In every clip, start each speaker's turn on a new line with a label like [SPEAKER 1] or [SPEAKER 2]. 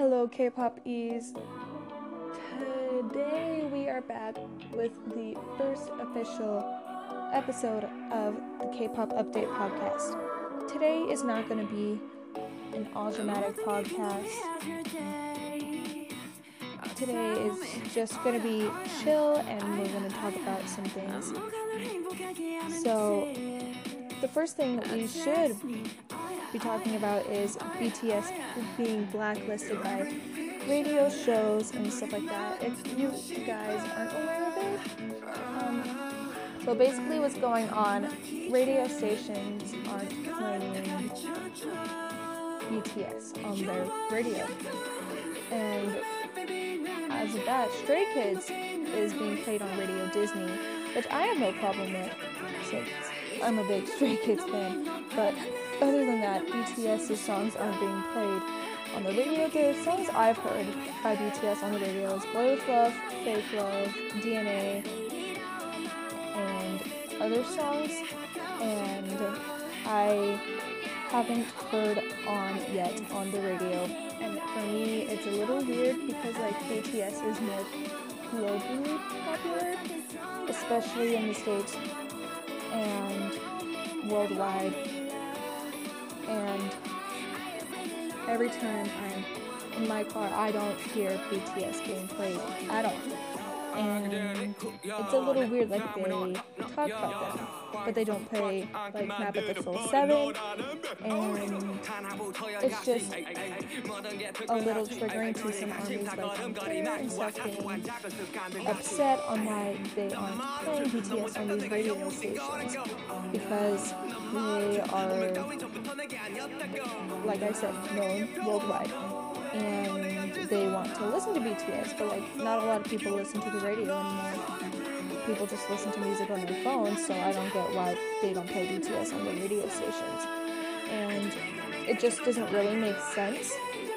[SPEAKER 1] Hello K-pop-ies. Today we are back with the first official episode of the K-pop Update podcast. Today is not going to be an all dramatic podcast. Today is just going to be chill and we're going to talk about some things. So the first thing that we should be talking about is BTS being blacklisted by radio shows and stuff like that. If you guys aren't aware of it, so basically what's going on, radio stations aren't playing BTS on their radio. And as of that, Stray Kids is being played on Radio Disney, which I have no problem with since I'm a big Stray Kids fan. But other than that, BTS's songs aren't being played on the radio. The songs I've heard by BTS on the radio is Boy With Love, Fake Love, DNA, and other songs. And I haven't heard On yet on the radio. And for me, it's a little weird because BTS is more globally popular, especially in the States and worldwide. And every time I'm in my car, I don't hear BTS being played at all. And it's a little weird, they talk about them, but they don't play, Map at the Soul 7, and it's just a little triggering to some armies on Twitter and stuff being upset on why they aren't playing BTS on these radio stations, because they are, like I said, known worldwide. And they want to listen to BTS, but not a lot of people listen to the radio anymore. People just listen to music on their phones, so I don't get why they don't play BTS on the radio stations. And it just doesn't really make sense.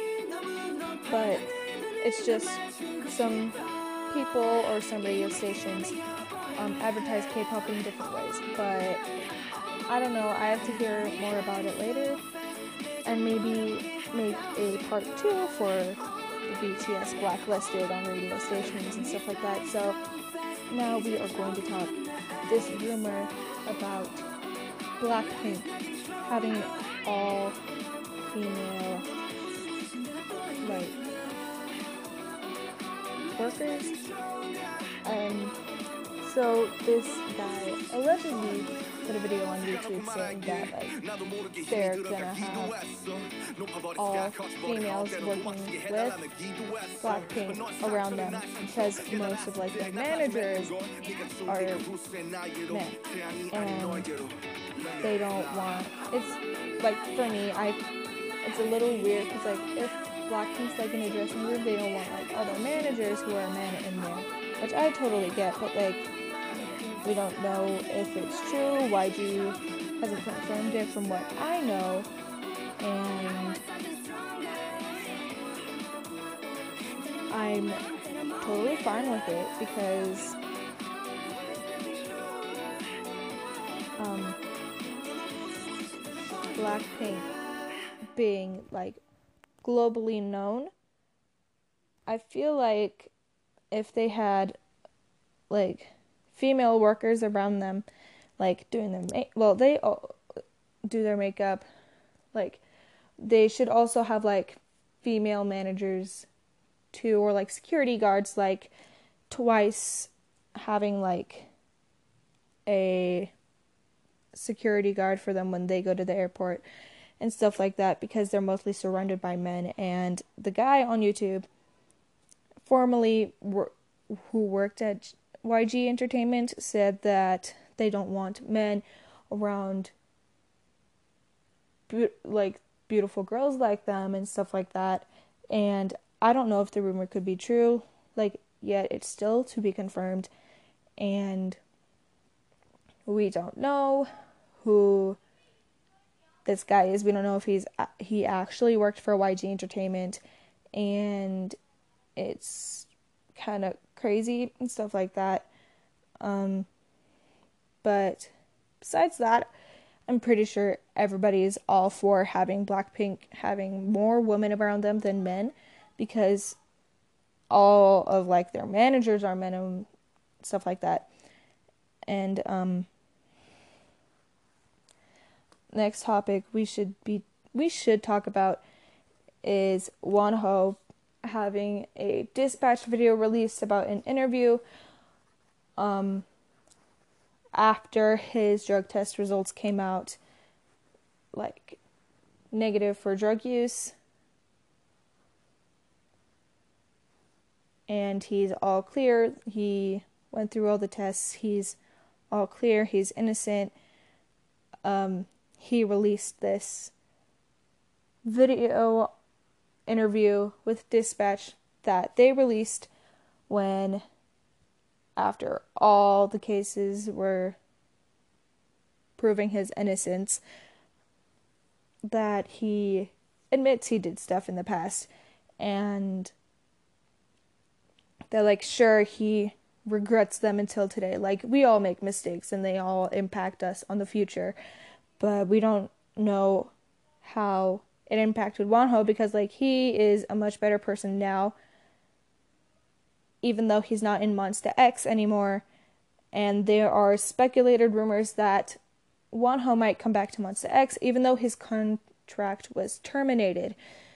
[SPEAKER 1] But it's just some people or some radio stations advertise K-pop in different ways. But I don't know, I have to hear more about it later. And maybe make a part 2 for the BTS blacklisted on radio stations and stuff like that. So now we are going to talk this rumor about Blackpink having all female workers. So this guy allegedly put a video on YouTube saying that they're gonna have all females working with Blackpink around them because most of their managers are men, and they don't want. It's for me, it's a little weird because if Blackpink's in a dressing room, they don't want other managers who are men in there, which I totally get, but we don't know if it's true. YG hasn't confirmed it from what I know, and I'm totally fine with it because Blackpink being globally known, I feel if they had female workers around them, doing their they all do their makeup, they should also have female managers too, or security guards, Twice having a security guard for them when they go to the airport and stuff like that, because they're mostly surrounded by men. And the guy on YouTube formerly who worked at YG Entertainment said that they don't want men around beautiful girls like them and stuff like that. And I don't know if the rumor could be true, yet it's still to be confirmed, and we don't know who this guy is. We don't know if he actually worked for YG Entertainment, and it's kind of crazy and stuff like that. But besides that, I'm pretty sure everybody is all for having Blackpink having more women around them than men, because all of like their managers are men and stuff like that. And next topic we should talk about is Wonho having a dispatch video released about an interview after his drug test results came out like negative for drug use, and he's all clear. He went through all the tests. He's all clear. He's innocent. He released this video interview with Dispatch that they released when, after all the cases were proving his innocence, that he admits he did stuff in the past, and they're like, sure, he regrets them until today. Like, we all make mistakes and they all impact us on the future, but we don't know how it impacted Wonho, because like he is a much better person now, even though he's not in Monsta X anymore, and there are speculated rumors that Wonho might come back to Monsta X even though his contract was terminated.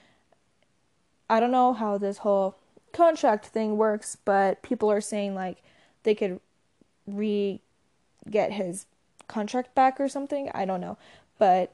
[SPEAKER 1] I don't know how this whole contract thing works, but people are saying like they could get his contract back or something. I don't know, but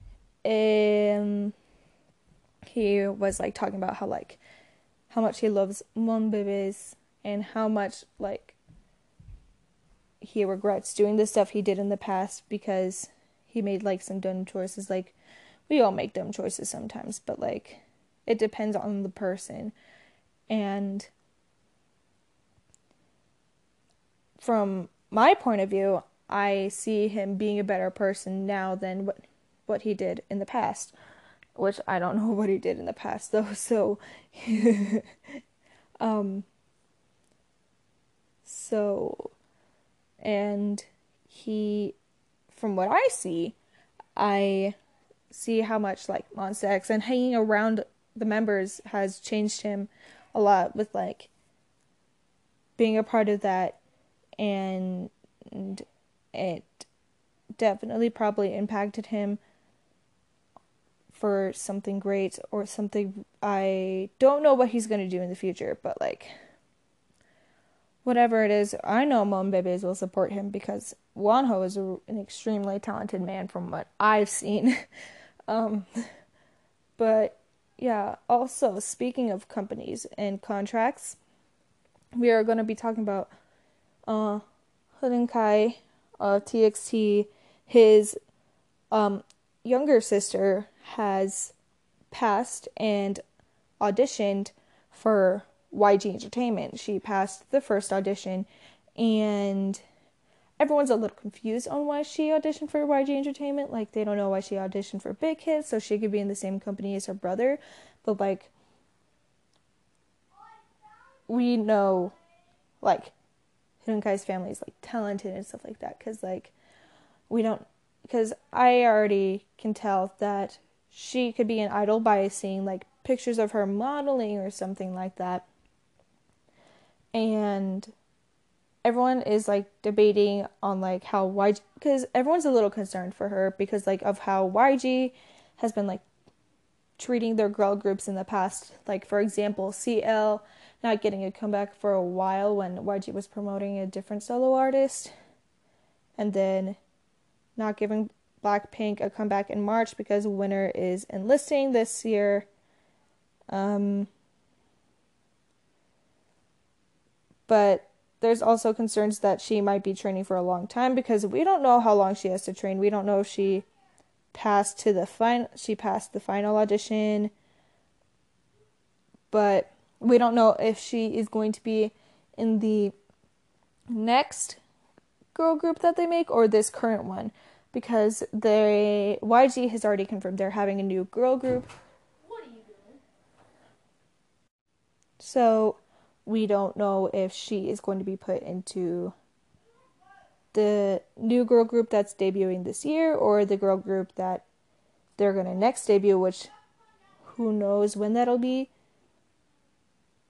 [SPEAKER 1] he was like talking about how much he loves Monbebes and how much like he regrets doing the stuff he did in the past because he made like some dumb choices. Like, we all make dumb choices sometimes, but like it depends on the person. And from my point of view, I see him being a better person now than what he did in the past, which I don't know what he did in the past though. So and he, from what I see how much like Monsta X and hanging around the members has changed him a lot, with like being a part of that, and it definitely probably impacted him for something great or something. I don't know what he's going to do in the future, but like whatever it is, I know Monbebes will support him because Wonho is an extremely talented man from what I've seen. But yeah, also speaking of companies and contracts, we are going to be talking about Huninkai of TXT. His younger sister has passed and auditioned for YG Entertainment. She passed the first audition, and everyone's a little confused on why she auditioned for YG Entertainment. Like, they don't know why she auditioned for Big Hit, so she could be in the same company as her brother. But like, we know like Hunkai's family is like talented and stuff like that, because I already can tell that she could be an idol by seeing like pictures of her modeling or something like that. And everyone is like debating on like how YG, because everyone's a little concerned for her because like of how YG has been like treating their girl groups in the past. Like, for example, CL not getting a comeback for a while when YG was promoting a different solo artist, and then not giving Blackpink a comeback in March because Winner is enlisting this year. But there's also concerns that she might be training for a long time, because we don't know how long she has to train. We don't know if she passed the final audition, but we don't know if she is going to be in the next girl group that they make or this current one, because YG has already confirmed they're having a new girl group. What are you doing? So we don't know if she is going to be put into the new girl group that's debuting this year or the girl group that they're going to next debut, which who knows when that'll be.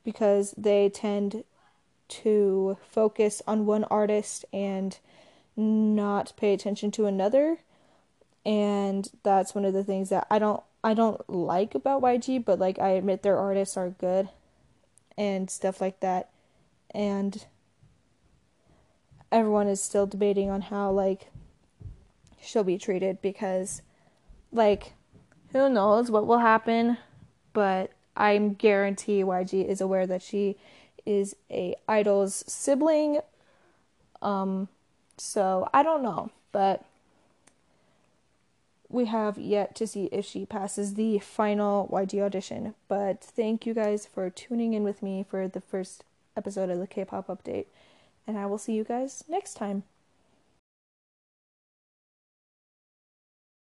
[SPEAKER 1] because they tend to focus on one artist and not pay attention to another. And that's one of the things that I don't like about YG, but like I admit their artists are good and stuff like that. And everyone is still debating on how like she'll be treated, because like who knows what will happen, but I'm guarantee YG is aware that she is a idol's sibling. So I don't know, but we have yet to see if she passes the final YG audition. But thank you guys for tuning in with me for the first episode of the K-pop update, and I will see you guys next time.